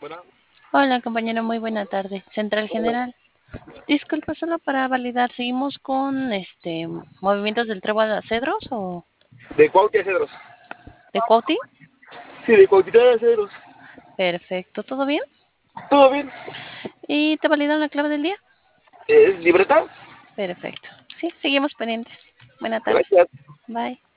Bueno, Hola, compañero, muy buena tarde. Central hola. General. Disculpa, solo para validar, ¿seguimos con movimientos del Trébol a Cedros o De Cuautla a Cedros. de Cuauti? Sí, de Cuautla a Cedros. Perfecto, ¿todo bien? ¿Todo bien? ¿Y te validaron la clave del día? ¿Es libreta? Perfecto. Sí, seguimos pendientes. Buena tarde. Gracias. Bye.